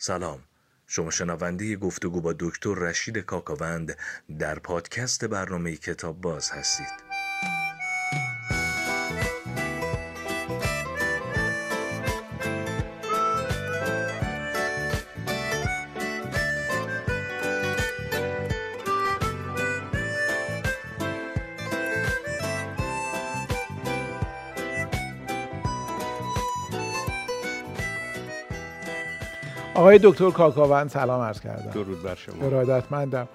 سلام، شما شنونده گفتگو با دکتر رشید کاکاوند در پادکست برنامه کتاب باز هستید. آقای دکتر کاکاوند سلام عرض کردم. درود بر شما. ارادتمندم.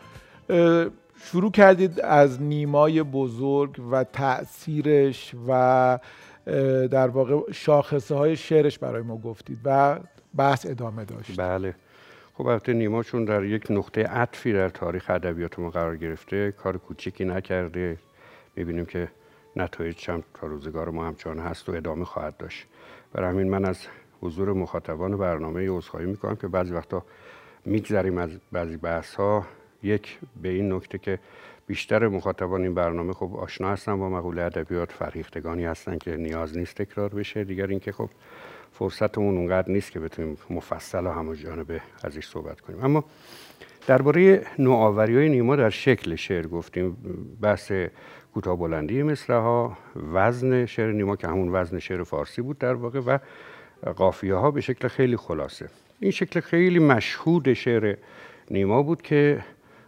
شروع کردید از نیمای بزرگ و تأثیرش و در واقع شاخصه های شعرش برای ما گفتید و بحث ادامه داشت. بله. خب البته نیما چون در یک نقطه عطفی در تاریخ ادبیات ما قرار گرفته، کار کوچکی نکرده. می‌بینیم که نتایج هم تا روزگار ما همچنان هست و ادامه خواهد داشت. برای همین من از حضور مخاطبان برنامه عذرخواهی میکنم که بعضی وقتا میگذریم از بعضی بحث‌ها، یک به این نکته که بیشتر مخاطبان این برنامه خب آشنا هستن با مقوله ادبیات، فرهیختگانی هستن که نیاز نیست تکرار بشه. دیگر اینکه خب فرصتمون اونقدر نیست که بتونیم مفصل و همه‌جانبه ازش صحبت کنیم. اما درباره نوآوری‌های نیما در شکل شعر گفتیم، بحث کوتاه بلندی مصرع‌ها، وزن شعر نیما که همون وزن شعر فارسی بود در واقع، و قافیه ها به شکل خیلی خلاصه. این شکل خیلی مشهود شعر نیما بود که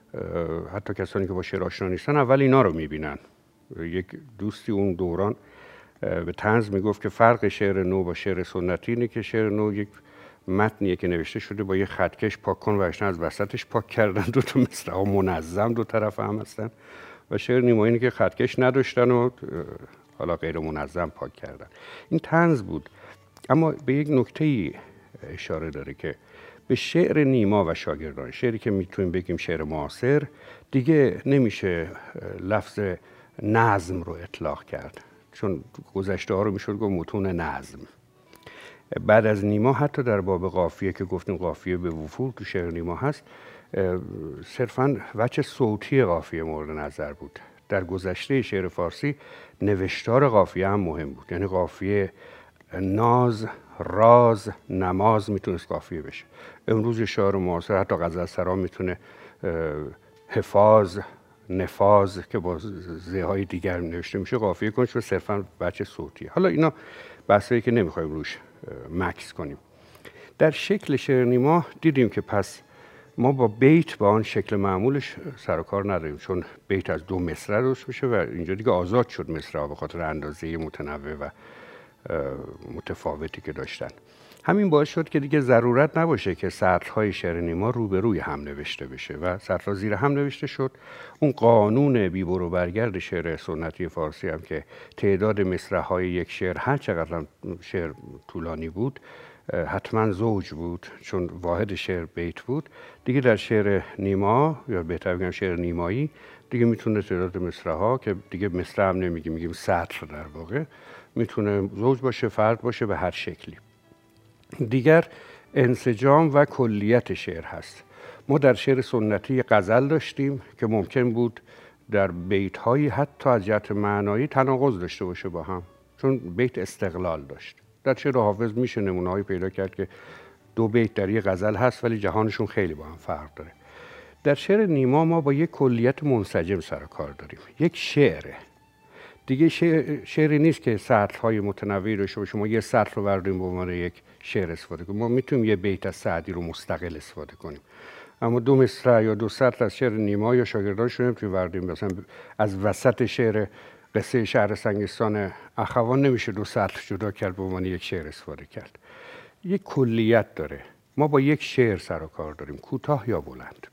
حتی کسانی که با شعر آشنا نیستن اول اینا رو میبینن. یک دوستی اون دوران به طنز میگفت که فرق شعر نو با شعر سنتی اینه که شعر نو یک متنیه که نوشته شده با یه خطکش پاک کن و اشنا از وسطش پاک کردن، دو تا مصرع منظم دو طرف هم هستن، و شعر نیما اینه که خطکش نداشتن و حالا غیر منظم پاک کردن. این طنز بود. اما به یک نکته‌ای اشاره داره که به شعر نیما و شاگردان، شعری که میتونیم بگیم شعر معاصر، دیگه نمیشه لفظ نظم رو اطلاق کرد، چون گذشته ها رو میشد گفت متون نظم. بعد از نیما حتی در باب قافیه که گفتیم قافیه به وفور تو شعر نیما هست، صرفاً وجه صوتی قافیه مورد نظر بود. در گذشته شعر فارسی نوشتار قافیه هم مهم بود، یعنی قافیه ناز، راز، نماز میتونست قافیه بشه. امروز شعر معاصر حتی غزلسرا میتونه حفاظ، نفاذ که با زهای دیگر نوشته میشه قافیه کنه، چون صرفا بچه صوتیه. حالا اینا بحثایی که نمیخوایم روش مکس کنیم. در شکل شعر نیما دیدیم که پس ما با بیت با آن شکل معمولش سر و کار نداریم، چون بیت از دو مصرع درست میشه و اینجا دیگه آزاد شد مصرع به خاطر اندازه متنوع و متفاوتی که داشتن. همین باعث شد که دیگه ضرورت نباشه که سطرهای شعر نیما روبروی هم نوشته بشه و سطرها زیر هم نوشته شد. اون قانون بی برو برگرد شعر سنتی فارسی هم که تعداد مصرع‌های یک شعر هر چقدر شعر طولانی بود حتما زوج بود، چون واحد شعر بیت بود. دیگه در شعر نیما، یا بهتر بگم شعر نیمایی، دیگه میتونه تعداد مصرع‌ها که دیگه مصرع هم نمیگیم، میگیم سطر در واقع، میتونه زوج باشه، فرد باشه، به هر شکلی. دیگر انسجام و کلیت شعر هست. ما در شعر سنتی غزل داشتیم که ممکن بود در بیت‌های حتی از جهت معنایی تناقض داشته باشه با هم، چون بیت استقلال داشت. در شعر حافظ میشه نمونه‌هایی پیدا کرد که دو بیت در یک غزل هست ولی جهانشون خیلی با هم فرق داره. در شعر نیما ما با یک کلیت منسجم سر و کار داریم. یک شعره دیگه، شعری نیست که سطرهای متنوعی داشته باشه. شما یه سطر رو برداریم به عنوان یک شعر استفاده کنیم. ما میتونیم یه بیت از سعدی رو مستقل استفاده کنیم، اما دو مصرع یا دو سطر از شعر نیما یا شاگردانش رو نمیتونیم برداریم. مثلا از وسط شعر قصه شهر سنگستان اخوان نمیشه دو سطر جدا کرد به عنوان یک شعر استفاده کرد. یک کلیت داره. ما با یک شعر سر و کار داریم، کوتاه یا بلند.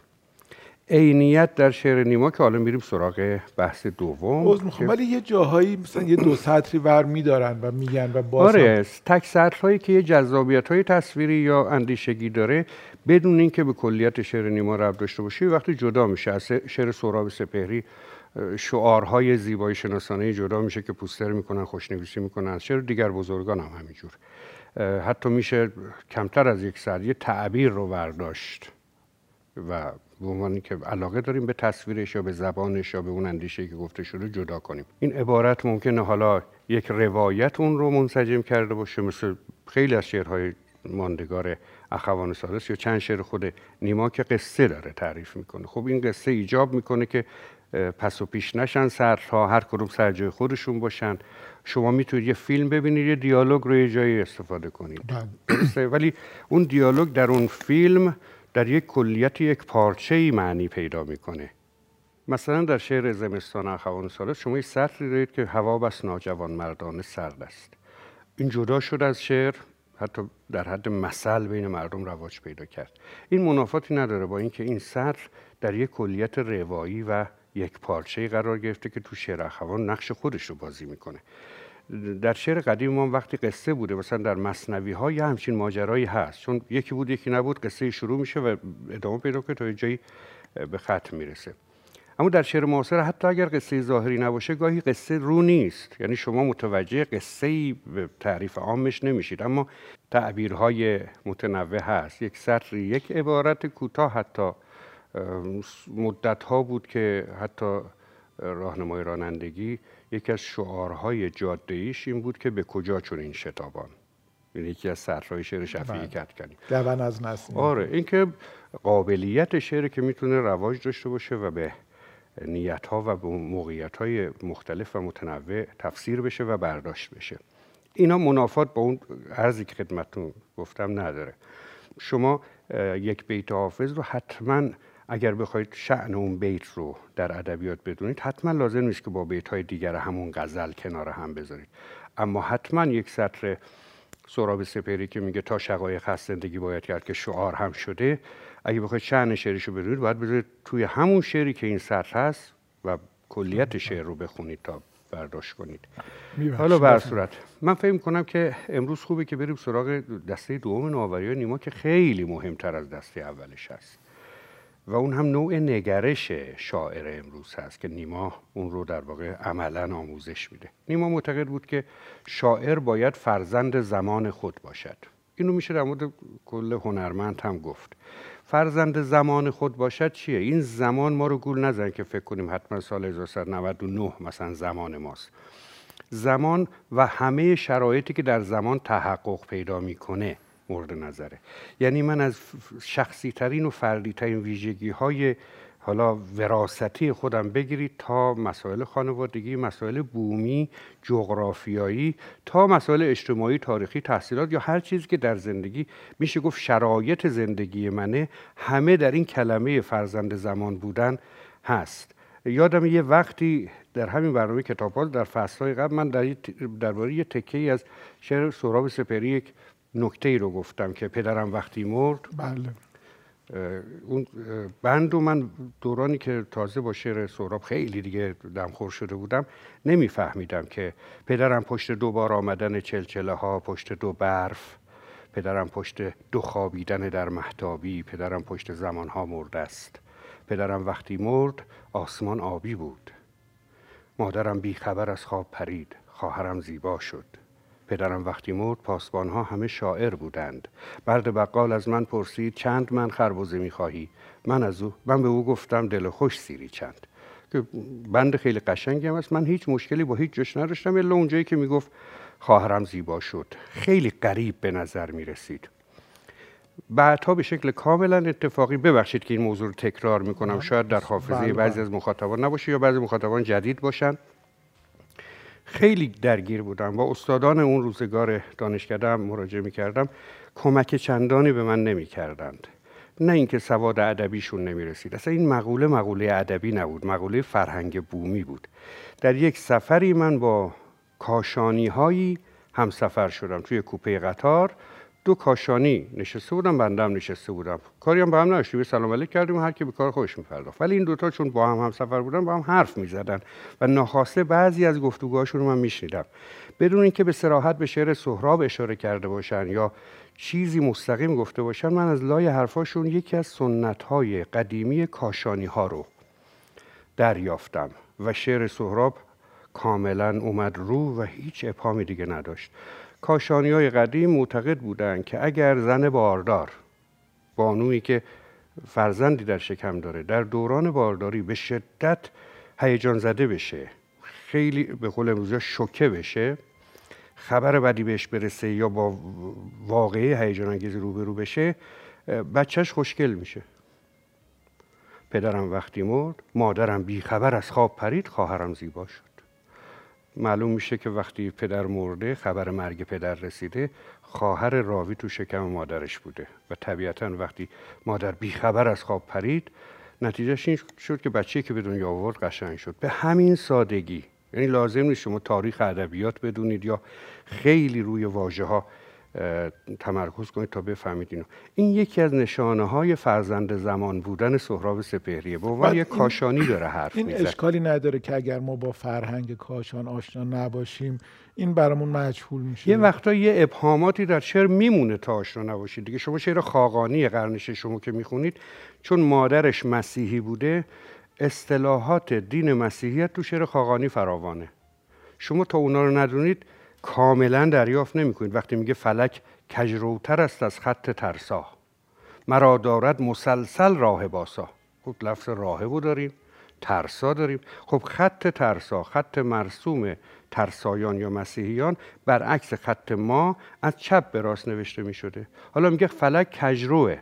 عینیت در شعر نیما که حالا میریم سراغ بحث دوم. ولی یه جاهایی مثلا یه دو سطری ور میدارن و میگن و باز آره، تک سطرهایی که یه جذابیت‌های تصویری یا اندیشگی داره بدون اینکه به کلیت شعر نیما ربط داشته باشه وقتی جدا میشه. از شعر سهراب سپهری شعارهای زیبایی شناسانه جدا میشه که پوستر میکنن، خوشنویسی میکنن. از شعر دیگر بزرگان هم همینجور. حتی میشه کمتر از یک سطر یه تعبیر رو برداشت و به عنوان که علاقه داریم به تصویرش یا به زبانش یا به اون اندیشه‌ای که گفته شده جدا کنیم. این عبارت ممکنه حالا یک روایت اون رو منسجم کرده باشه، مثل خیلی از شعرهای ماندگار اخوان ثالث یا چند شعر خود نیما که قصه داره تعریف میکنه. خب این قصه ایجاب میکنه که پس و پیش نشن سطرها، هر کدوم سر جای خودشون باشن. شما میتونید یه فیلم ببینید، یه دیالوگ رو یه جایی استفاده کنید، درسته؟ ولی اون دیالوگ در اون فیلم در یک کلیت، یک پارچه‌ای معنی پیدا میکنه. مثلا در شعر زمستان اخوان ثالث شما یه سطری دارید که هوا بس ناجوان مردانه سرد است. این جدا شد از شعر، حتی در حد مثل بین مردم رواج پیدا کرد. این منافاتی نداره با اینکه این سطر در یک کلیت روایی و یک پارچه‌ای قرار گرفته که تو شعر اخوان نقش خودش رو بازی میکنه. در شعر قدیم ما وقتی قصه بوده، مثلا در مثنوی‌ها یه همچین ماجرایی هست، چون یکی بود یکی نبود، قصه شروع میشه و ادامه پیدا کنه تا یه جایی به ختم میرسه. اما در شعر معاصر حتی اگر قصه ظاهری نباشه، گاهی قصه رو نیست، یعنی شما متوجه قصه‌ای به تعریف عامش نمیشید، اما تعبیرهای متنوع هست. یک سطر، یک عبارت کوتاه، حتی مدت‌ها بود که حتی راهنمای رانندگی یکی از شعارهای جاده‌ایش این بود که به کجا چون این شتابان، یعنی یکی از سطرهای شعر شفیعی کدکنی. گون از نسیم. آره، این که قابلیت شعر که میتونه رواج داشته باشه و به نیت‌ها و به موقعیت‌های مختلف و متنوع تفسیر بشه و برداشت بشه. اینا منافات با اون عرضی که خدمتتون گفتم نداره. شما یک بیت حافظ رو حتما اگر بخواید شأن اون بیت رو در ادبیات بدونید، حتما لازم نیست که با بیت‌های دیگر همون غزل کنار هم بذارید، اما حتما یک سطر سهراب سپهری که میگه تا شقایق هست زندگی باید کرد که شعار هم شده، اگه بخواید شأن شعرش رو بدونید باید بذارید توی همون شعری که این سطر هست و کلیت شعر رو بخونید تا برداشت کنید. حالا به هر صورت من فکر می‌کنم که امروز خوبه که بریم سراغ دسته دوم نوآوری‌های نیما که خیلی مهمتر از دسته اولش هست و اون هم نوع نگرش شاعر امروز هست که نیما اون رو در واقع عملاً آموزش میده. نیما معتقد بود که شاعر باید فرزند زمان خود باشد. اینو میشه در مورد کل هنرمند هم گفت. فرزند زمان خود باشد چیه؟ این زمان ما رو گول نزن که فکر کنیم حتما سال 1399 مثلا زمان ماست. زمان و همه شرایطی که در زمان تحقق پیدا میکنه مورد نظره. یعنی من از شخصی ترین و فردی ترین ویژگی های حالا وراثتی خودم بگیرید تا مسائل خانوادگی، مسائل بومی، جغرافیایی، تا مسائل اجتماعی، تاریخی، تحصیلات یا هر چیزی که در زندگی میشه گفت شرایط زندگی منه، همه در این کلمه فرزند زمان بودن هست. یادم یه وقتی در همین برنامه کتاب‌باز در فصل‌های قبل من درباره یه تکه‌ای از شعر سهراب سپهری یک نکته‌ای رو گفتم که پدرم وقتی مرد. بله. اون بند و من دورانی که تازه با شعر سهراب خیلی دیگه دمخور شده بودم نمیفهمیدم که پدرم پشت دو بار آمدن چلچله ها، پشت دو برف، پدرم پشت دو خوابیدن در مهتابی، پدرم پشت زمان ها مرده است. پدرم وقتی مرد آسمان آبی بود، مادرم بی خبر از خواب پرید، خواهرم زیبا شد. پدرم وقتی مرد پاسبانها همه شاعر بودند. مرد بقال از من پرسید چند من خربزه می‌خواهی؟ من به او گفتم دل خوش سیری چند. که بند خیلی قشنگی هم است. من هیچ مشکلی با هیچ جاش نداشتم الا اونجایی که میگفت خواهرم زیبا شد. خیلی غریب به نظر میرسید. بعدها به شکل کاملا اتفاقی، ببخشید که این موضوع رو تکرار میکنم، شاید در حافظه بعضی از مخاطبان نباشه یا بعضی مخاطبان جدید باشن، خیلی درگیر بودم با استادان اون روزگار دانشکده هم مراجعه میکردم، کمک چندانی به من نمیکردند. نه اینکه سواد ادبیشون نمیرسید، اصلا این مقوله ادبی نبود، مقوله فرهنگ بومی بود. در یک سفری من با کاشانی هایی هم سفر شدم، توی کوپه قطار دو کاشانی نشسته بودم، بنده هم نشسته بودم، کاری هم با هم نداشتیم، سلام علیک کردیم و هر کی به کار خودش می‌پرداخت. ولی این دوتا چون با هم سفر بودن با هم حرف می‌زدن و ناخواسته بعضی از گفتگوهاشون رو من میشنیدم بدون اینکه به صراحت به شعر سهراب اشاره کرده باشن یا چیزی مستقیم گفته باشن. من از لای حرفاشون یکی از سنت‌های قدیمی کاشانی‌ها رو دریافتم و شعر سهراب کاملا اومد رو و هیچ ابهامی دیگه نداشت. کاشانی‌های قدیم معتقد بودند که اگر زن باردار، بانویی که فرزندی در شکم داره، در دوران بارداری به شدت هیجان زده بشه، خیلی به قول امروزی شوکه بشه، خبر بدی بهش برسه یا با واقعه هیجان انگیز روبرو بشه، بچهش خوشگل میشه. پدرم وقتی مرد، مادرم بی خبر از خواب پرید، خواهرم زیبا شد. معلوم میشه که وقتی پدر مرده، خبر مرگ پدر رسیده، خواهر راوی تو شکم مادرش بوده و طبیعتاً وقتی مادر بی خبر از خواب پرید، نتیجهش این شد که بچه‌ای که به دنیا آورد قشنگ شد. به همین سادگی. یعنی لازم نیست شما تاریخ ادبیات بدونید یا خیلی روی واژه‌ها تمرکز کنید تا بفهمید اینو. این یکی از نشانه‌های فرزند زمان بودن سهراب سپهریه. به عنوان یک کاشانی داره حرف میزنه. این اشکالی نداره که اگر ما با فرهنگ کاشان آشنا نباشیم، این برامون مجهول میشه. یه وقتا یه ابهاماتی در شعر میمونه تا آشنا نباشید دیگه. شما شعر خاقانی قرن ششم که میخونید، چون مادرش مسیحی بوده، اصطلاحات دین مسیحیت تو شعر خاقانی فراوانه. شما تا اونا رو ندونید کاملا دریافت نمی‌کنید. وقتی میگه فلک کجروتر است از خط ترسا، مرا دارد مسلسل راه باسا. خب لفظ راهبو داریم، ترسا داریم. خب خط ترسا، خط مرسوم ترسایان یا مسیحیان، برعکس خط ما از چپ به راست نوشته می‌شده. حالا میگه فلک کجروه،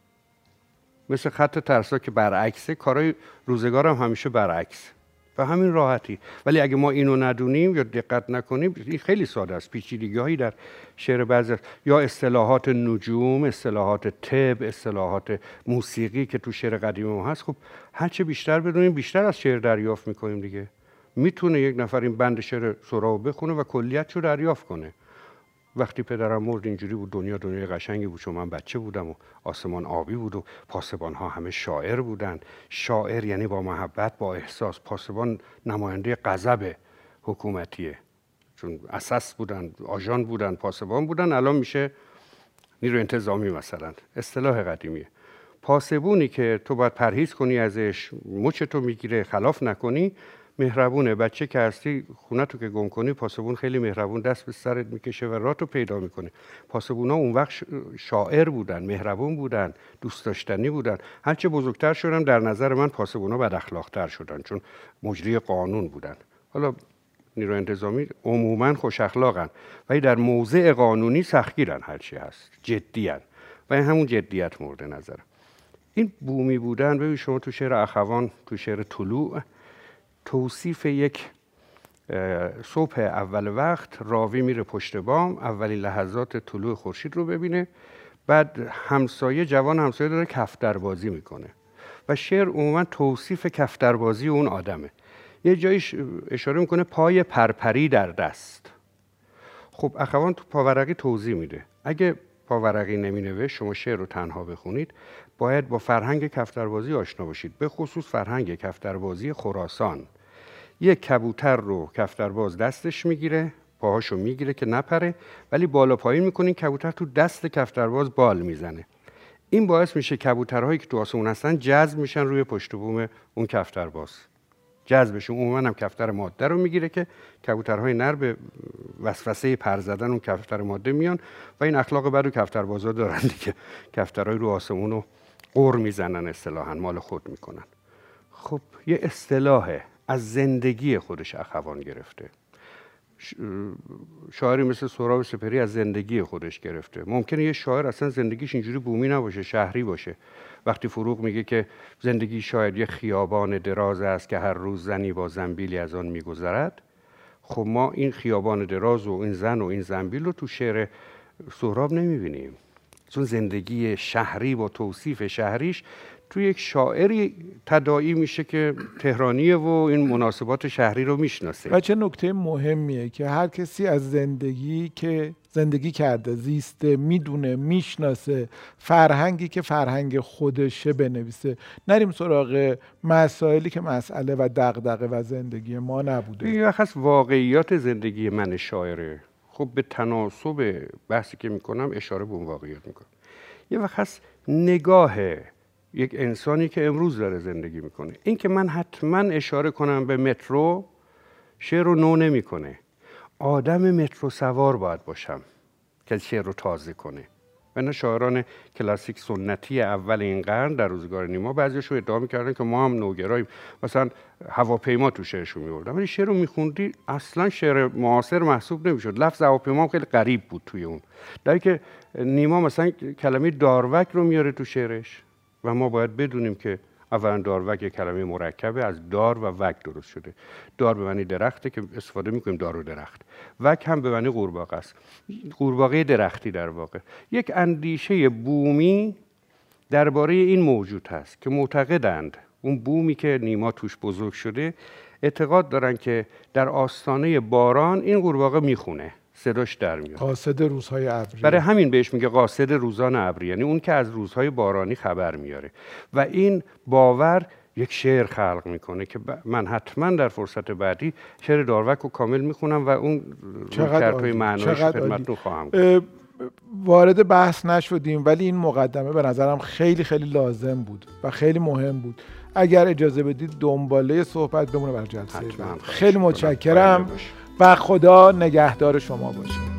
مثل خط ترسا که برعکسه. کارهای روزگار هم همیشه برعکس، و همین راحتی. ولی اگه ما اینو ندونیم یا دقت نکنیم، این خیلی ساده است. پیچیدگی‌هایی در شعر بعضی یا اصطلاحات نجوم، اصطلاحات طب، اصطلاحات موسیقی که تو شعر قدیم ما هست، خب هرچه بیشتر بدونیم بیشتر از شعر دریافت میکنیم دیگه. میتونه یک نفر این بند شعر سهراب بخونه و کلیتشو دریافت کنه. وقتی پدرم مرد اینجوری بود، دنیای قشنگی بود، چون من بچه بودم و آسمان آبی بود و پاسبان‌ها همه شاعر بودن. شاعر یعنی با محبت، با احساس. پاسبان نماینده غضب حکومتیه، چون اساس بودن، آژان بودن، پاسبان بودن. الان میشه نیروی انتظامی مثلا، اصطلاح قدیمیه. پاسبونی که تو باید پرهیز کنی ازش، مچتو میگیره، خلاف نکنی، مهربونه. بچه که هستی خونه تو که گم کنی، پاسبون خیلی مهربون دست به سرت میکشه و راه تو پیدا میکنه. پاسبونا اون وقت شاعر بودن، مهربون بودن، دوست داشتنی بودن. هرچه بزرگتر شدن در نظر من پاسبونا بد اخلاق‌تر شدن، چون مجری قانون بودن. حالا نیروی انتظامی عموما خوش اخلاقن، ولی در موضع قانونی سختگیرن، هرچی هست جدیان، و این همون جدیت مورد نظرم. این بومی بودن. ببین شما تو شعر اخوان، تو شعر طلوع، توصیف یک صبح اول وقت، راوی میره پشت بام، اولین لحظات طلوع خورشید رو ببینه، بعد جوان همسایه داره کفتربازی میکنه و شعر عموما توصیف کفتربازی اون آدمه. یه جایش اشاره میکنه پای پرپری در دست. خب اخوان تو پاورقی توضیح میده. اگه پاورقی نمینوشت، شما شعر رو تنها بخونید، باید با فرهنگ کفتربازی آشنا باشید، به خصوص فرهنگ کفتربازی خراسان. یک کبوتر رو کفترباز دستش میگیره، پاهاشو میگیره که نپره، ولی بالا پایین میکنه، کبوتر تو دست کفترباز بال میزنه. این باعث میشه کبوترهایی که تو آسمون هستن جذب میشن روی پشت بوم اون کفترباز. جذبشون عموما هم کفتر ماده رو میگیره که کبوترهای نر به وسوسه پر زدن اون کفتر ماده میان و این اخلاق بد و کفتربازا دارن دیگه. کفترهای رو آسمون رو قر میزنن، اصطلاحاً مال خود میکنن. خب یه اصطلاحه، از زندگی خودش اخوان گرفته. شاعری مثل سهراب سپهری از زندگی خودش گرفته. ممکنه یه شاعر اصلا زندگیش اینجوری بومی نباشه، شهری باشه. وقتی فروغ میگه که زندگی شاید یه خیابان دراز است که هر روز زنی با زنبیلی از آن میگذرد، خب ما این خیابان دراز و این زن و این زنبیل رو تو شعر سهراب نمیبینیم، چون زندگی شهری با توصیف شهریش تو یک شاعری تداعی میشه که تهرانیه و این مناسبات شهری رو میشناسه. و چه نکته مهمیه که هر کسی از زندگی که زندگی کرده، زیسته، میدونه، میشناسه، فرهنگی که فرهنگ خودشه بنویسه. نریم سراغ مسائلی که مسئله و دغدغه و زندگی ما نبوده. یه وقت واقعیات زندگی من شاعره. خب به تناسب بحثی که میکنم اشاره به اون واقعیت میکنم. یه وقت نگاه یک انسانی که امروز داره زندگی میکنه. این که من حتما اشاره کنم به مترو شعر رو نو نمیکنه. آدم مترو سوار باید باشم که شعر رو تازه کنه. و نه شاعران کلاسیک سنتی اول این قرن در روزگار نیما بعضیشون ادعا می‌کردن که ما هم نوگراییم، مثلا هواپیما تو شعرشون می‌آوردن، ولی شعر رو می‌خوندی اصلا شعر معاصر محسوب نمی‌شد. لفظ هواپیما خیلی غریب بود توی اون، در که نیما مثلا کلمه داروک رو میاره تو شعرش و ما باید بدونیم که اولا داروک یک کلمه مرکبه از دار و وک درست شده. دار به معنی درخته که استفاده میکنیم دار و درخت، وک هم به معنی قورباغه است، قورباغه درختی. در واقع یک اندیشه بومی درباره این موجود هست که معتقدند اون بومی که نیما توش بزرگ شده اعتقاد دارن که در آستانه باران این قورباغه میخونه، صداش در میاد، قاصد روزهای ابری. برای همین بهش میگه قاصد روزان ابری، یعنی اون که از روزهای بارانی خبر میاره. و این باور یک شعر خلق میکنه که من حتما در فرصت بعدی شعر داروک رو کامل میخونم و اون رویکردهای معنایش خدمتتون خواهم گفت. وارد بحث نشدیم ولی این مقدمه به نظرم خیلی خیلی لازم بود و خیلی مهم بود. اگر اجازه بدید دنباله صحبت بمونه برای جلسه بعد. خیلی متشکرم و خدا نگهدار شما باشه.